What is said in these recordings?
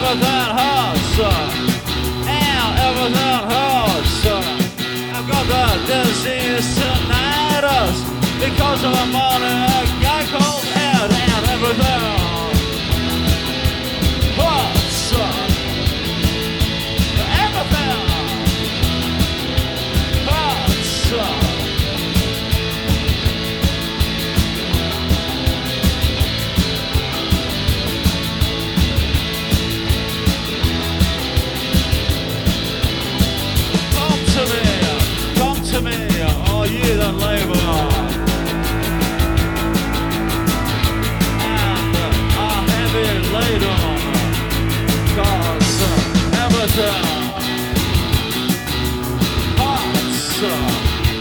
everything hurts, and everything hurts. I've got the disease tinnitus because of a morning a guy called Ed, and everything hurts. Everything hurts. Come to me, all you that labor and are heavy laden, 'cause everything hurts.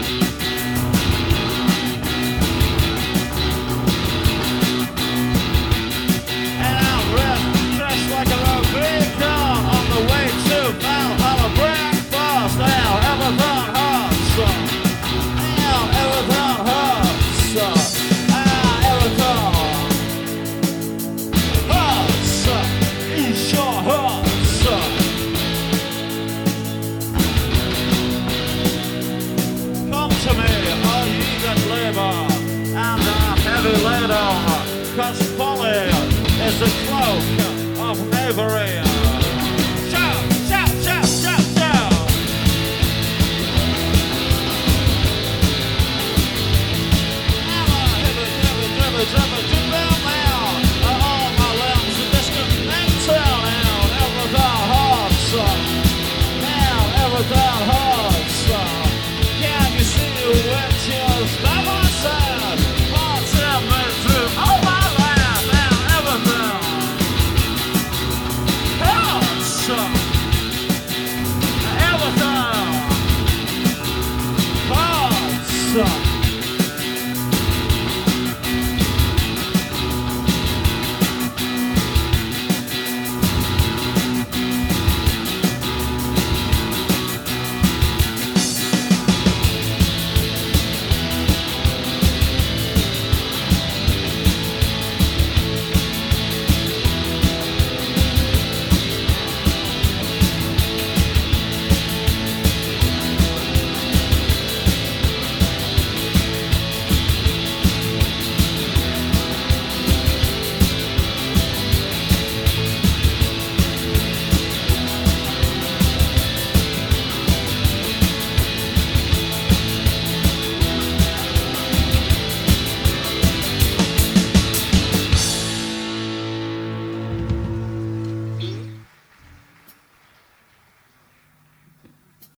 And I'm dressed like a little beacon on the way to Valhalla breakfast. Now everything hurts. Now everything hurts. Everything hurts. It sure hurts. Come to me, all ye that labor and are heavy laden, 'cause folly is the cloak of knavery. Shout, shout, shout, shout, shout. All my limbs are disconnected, and everything hurts. Now everything hurts. Can you see witches by my side? Hearts in me through all my life, and everything hurts. Everything hurts.